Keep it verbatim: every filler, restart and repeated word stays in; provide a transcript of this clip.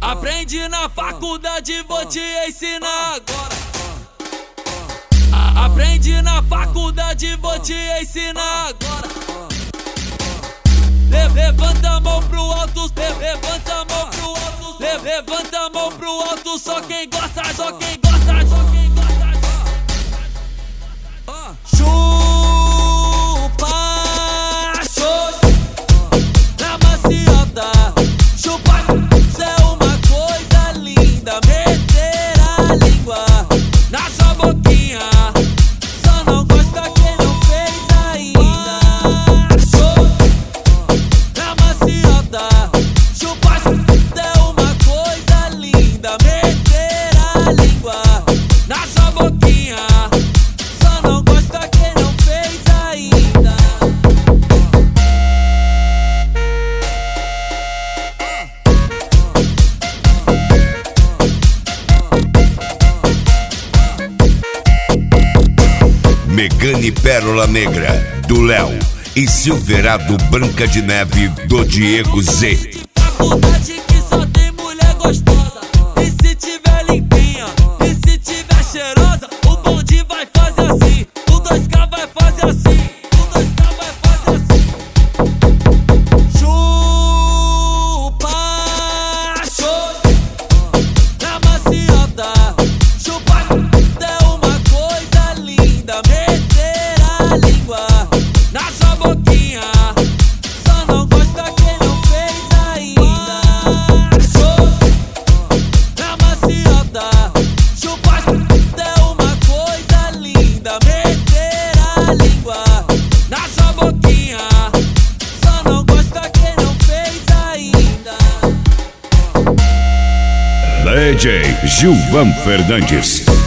Aprende na faculdade, vou te ensinar agora. Aprende na faculdade, vou te ensinar agora. Levanta a mão pro alto, levanta a mão pro alto, levanta a mão pro alto, só quem gosta, só quem gosta, só quem gosta. Chupa, chupa, na maciota, chupa, isso é uma coisa linda, meter a língua na sua boquinha, só não gosta quem não fez ainda. Chupa, na maciota, chupa, isso é uma coisa linda, meter a língua na sua boquinha, só não gosta quem não fez ainda. Megane Pérola Negra, do Léo, e Silverado Branca de Neve, do Diego Z. Faculdade que só tem mulher gostosa, e se tiver limpinha, e se tiver cheirosa, o bonde vai fazer assim, o dois K vai fazer assim, o dois K vai fazer assim. Chupa, chupa, na maciota, chupa, é uma coisa linda, meter a língua na sua boquinha, só não gosta quem não fez ainda. Chupa, na maciota, chupa, é uma coisa linda, meter a língua na sua boquinha, só não gosta quem não fez ainda. D J Gilvan Fernandes.